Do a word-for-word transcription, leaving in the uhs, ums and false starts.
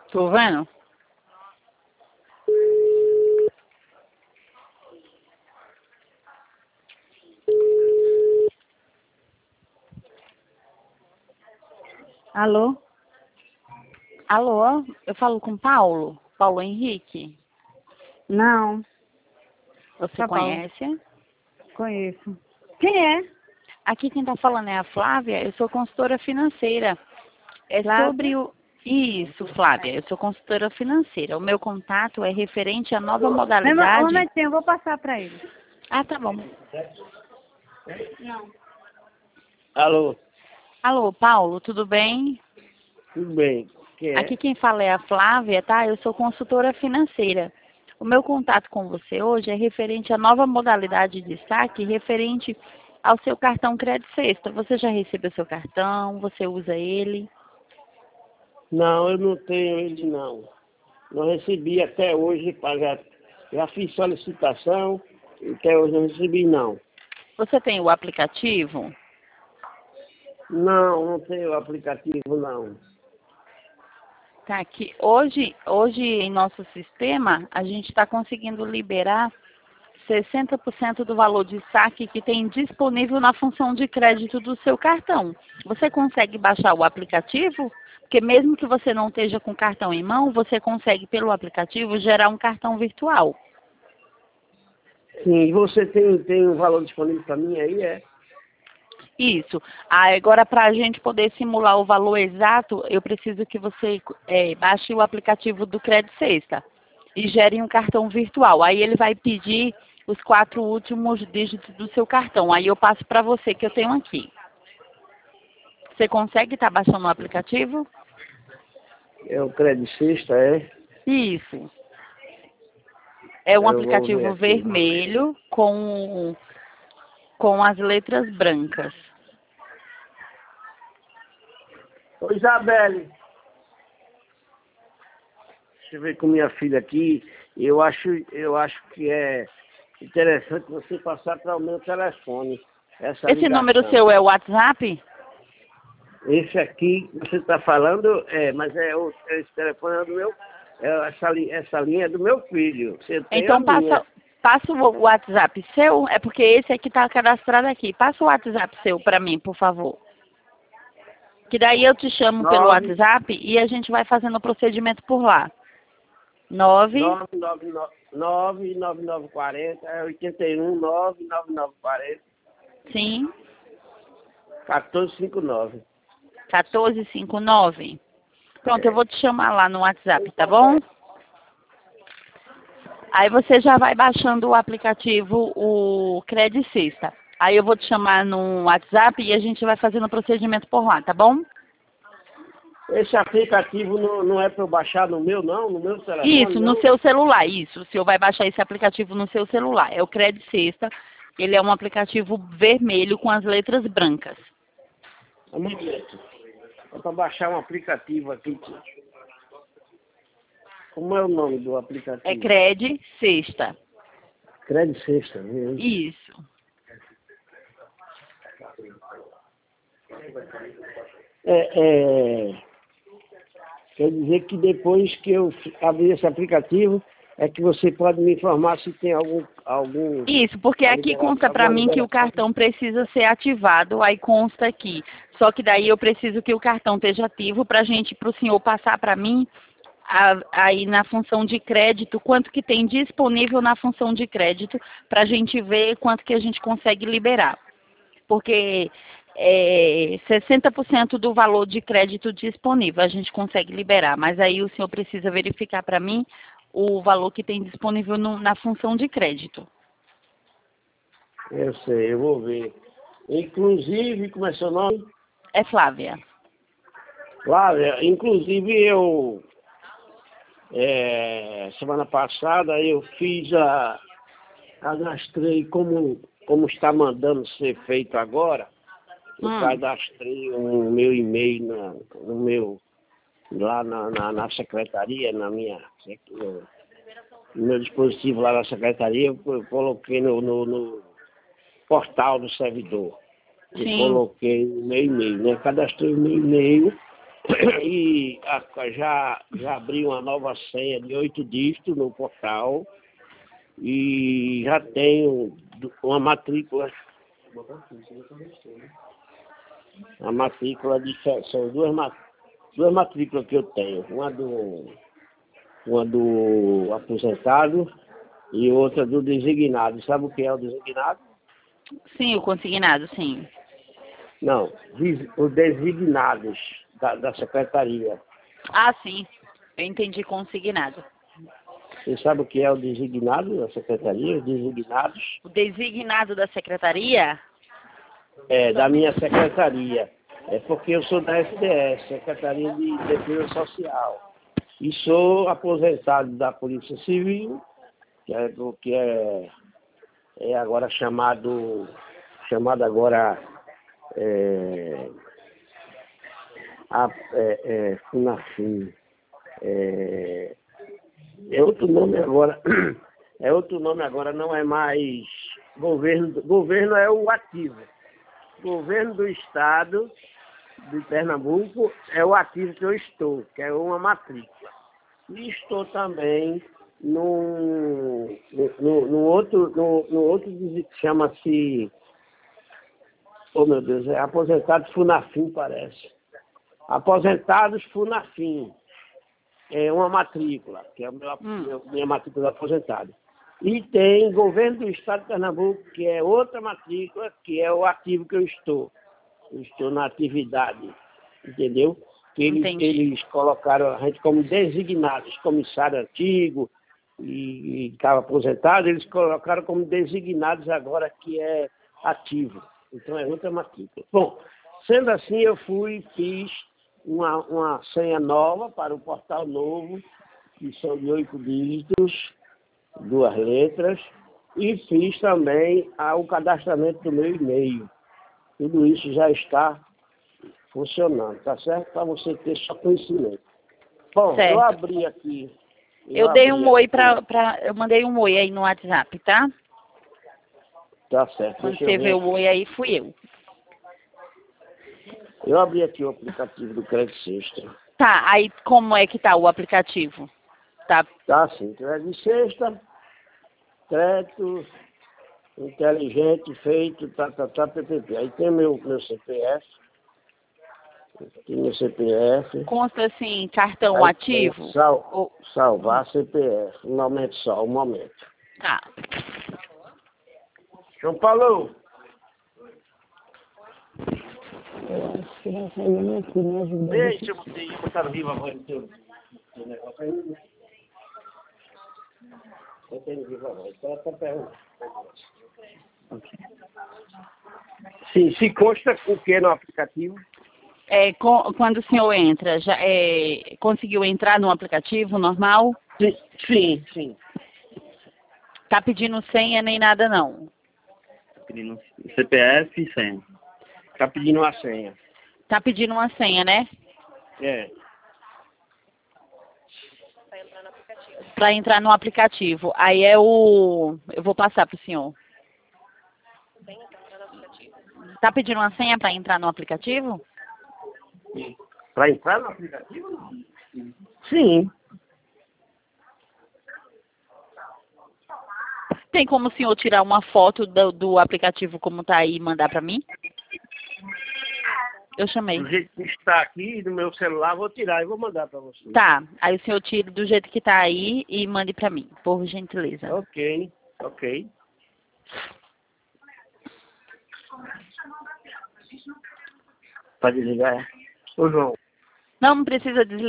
Tô vendo? Alô? Alô, eu falo com Paulo? Paulo Henrique? Não, Você São Paulo. conhece? Conheço. Quem é? Aqui quem tá falando é a Flávia, eu sou consultora financeira. É sobre Flávia? o... Isso, Flávia, eu sou consultora financeira. O meu contato é referente à nova Um um modalidade... momentinho, eu vou passar para ele. Ah, tá bom. Não. Alô, Alô, Paulo, tudo bem? tudo bem? Quem Aqui é? quem fala é a Flávia, tá? Eu sou consultora financeira. O meu contato com você hoje é referente à nova modalidade de saque, referente ao seu cartão Crédito Sexta. Você já recebeu seu cartão? Você usa ele? Não, eu não tenho ele não. Não recebi até hoje, pagar. Já fiz solicitação, e até hoje não recebi não. Você tem o aplicativo? Não, não tenho aplicativo não. Tá aqui. Hoje, hoje em nosso sistema, a gente está conseguindo liberar sessenta por cento do valor de saque que tem disponível na função de crédito do seu cartão. Você consegue baixar o aplicativo? Porque mesmo que você não esteja com o cartão em mão, você consegue, pelo aplicativo, gerar um cartão virtual. Sim, e você tem, tem um valor disponível para mim aí, é? Isso. Ah, agora, para a gente poder simular o valor exato, eu preciso que você é, baixe o aplicativo do Crédito Sexta e gere um cartão virtual. Aí ele vai pedir os quatro últimos dígitos do seu cartão. Aí eu passo para você, que eu tenho aqui. Você consegue estar baixando o aplicativo? É o Crédito Sexta, é? Isso. É um Eu vou ver aplicativo aqui. vermelho com, com as letras brancas. Ô Isabelle, deixa eu ver com minha filha aqui. Eu acho, eu acho que é interessante você passar para o meu telefone essa Esse número ligação. seu é o WhatsApp? Esse aqui que você está falando, é, mas é o, esse telefone é do meu, é, essa, li- essa linha é do meu filho. Você tem a Então minha. passa, passa o WhatsApp seu, é porque esse aqui está cadastrado aqui. Passa o WhatsApp seu para mim, por favor. Que daí eu te chamo pelo Nove WhatsApp e a gente vai fazendo o procedimento por lá. Nove, nove nove nove nove nove nove quarenta é oitenta e um nove nove nove quarenta sim, quatorze cinquenta e nove. quatorze cinquenta e nove. Pronto, eu É. vou te chamar lá no WhatsApp, tá bom? Aí você já vai baixando o aplicativo, o Crédito Sexta. Aí eu vou te chamar no WhatsApp e a gente vai fazendo o procedimento por lá, tá bom? Esse aplicativo não, não é para eu baixar no meu, não? No meu telefone, Isso, no não? seu celular, isso. O senhor vai baixar esse aplicativo no seu celular. É o Crédito Sexta. Ele é um aplicativo vermelho com as letras brancas. Um momento. É para baixar um aplicativo aqui. tio. Como é o nome do É aplicativo? Crédito Sexta. Crédito Sexta, viu? Isso. É, é, quer dizer que depois que eu abrir esse aplicativo, é que você pode me informar se tem algum... algum Isso, porque a aqui libera- consta para alguma mim que o liberação. cartão precisa ser ativado, aí consta aqui. Só que daí eu preciso que o cartão esteja ativo para a gente, para o senhor passar para mim, a- aí na função de crédito, quanto que tem disponível na função de crédito, para a gente ver quanto que a gente consegue liberar. Porque é, sessenta por cento do valor de crédito disponível a gente consegue liberar, mas aí o senhor precisa verificar para mim o valor que tem disponível no- na função de crédito. Eu sei, eu vou ver. Inclusive, como é seu nome? É Flávia. Flávia, inclusive eu, é, semana passada, eu fiz a, cadastrei como, como está mandando ser feito agora, eu Hum, cadastrei o meu e-mail na, no meu, lá na, na, na secretaria, na minha, no, no meu dispositivo lá na secretaria, eu, eu coloquei no, no, no portal do servidor. Eu sim. coloquei o meu e-mail, né? Cadastrei o meu e-mail E a- já, já abri uma nova senha de oito dígitos no portal e já tenho du- uma matrícula. A matrícula de fe- são duas, ma- duas matrículas que eu tenho, uma do, uma do aposentado e outra do designado. Sabe o que é o designado? Sim, o consignado, sim. Não, des- os designados da, da secretaria. Ah, sim. Eu entendi consignado. Você sabe o que é o designado da secretaria? Os designados? O designado da secretaria? É, da minha secretaria. É porque eu sou da S D S, Secretaria de Defesa Social. E sou aposentado da Polícia Civil, que é, do- que é, é agora chamado, chamado agora é, a, é, é, FUNAFIM. É, é outro nome agora, é outro nome agora, não é mais governo, governo é o ativo. Governo do Estado de Pernambuco é o ativo que eu estou, que é uma matrícula. E estou também no, no, no outro, no, no outro que chama-se, oh meu Deus, é Aposentados FUNAFIM, parece. Aposentados FUNAFIM, é uma matrícula, que é a minha, Hum. minha matrícula de aposentado. E tem Governo do Estado de Pernambuco, que é outra matrícula, que é o ativo que eu estou. Eu estou na atividade, entendeu? Que eles, Entendi. eles colocaram a gente como designados, comissário antigo e estava aposentado, eles colocaram como designados agora que é ativo. Então é outra matrícula. Bom, sendo assim, eu fui e fiz uma, uma senha nova para o portal novo, que são de oito dígitos, duas letras, e fiz também ah, o cadastramento do meu e-mail. Tudo isso já está funcionando, tá certo? Para você ter só conhecimento. Bom, Certo. eu abri aqui. Eu dei abri um oi aqui. pra, pra. Eu mandei um oi aí no WhatsApp, tá? Tá certo. Quando Deixa você eu vê ver. o oi aí, fui eu. Eu abri aqui o aplicativo do Crédito Sexta. Tá, aí como é que tá o aplicativo? Tá. Tá sim, Crédito Sexta, crédito inteligente feito, tá, tá, tá, P P P. Aí tem meu, meu C P F. Tem meu C P F. Consta assim, cartão Aí ativo? tem Sal, Ou- salvar C P F. Um momento só, um momento. Tá. João Paulo! Eu acho que já saiu aqui, me ajuda. Deixa eu botar aí, botar viva a voz do teu, teu negócio aí, né? Eu tenho viva a voz. Então, essa pergunta. Sim, se consta o que no aplicativo? É, co- quando o senhor entra, já é, conseguiu entrar no aplicativo normal? Sim, sim, sim. Tá pedindo senha nem nada não. Pedindo C P F e senha. Tá pedindo uma senha. Tá pedindo uma senha, né? É. Para entrar no aplicativo. Aí é o... Eu vou passar pro senhor. Tá pedindo uma senha para entrar no aplicativo? Para entrar no aplicativo? Sim. Tem como o senhor tirar uma foto do, do aplicativo como tá aí e mandar para mim? Eu chamei. Do jeito que está aqui no meu celular, vou tirar e vou mandar para você. Tá. Aí o senhor tira do jeito que tá aí e mande para mim, por gentileza. Ok, ok. Para desligar? Ô, João. Não, não precisa desligar.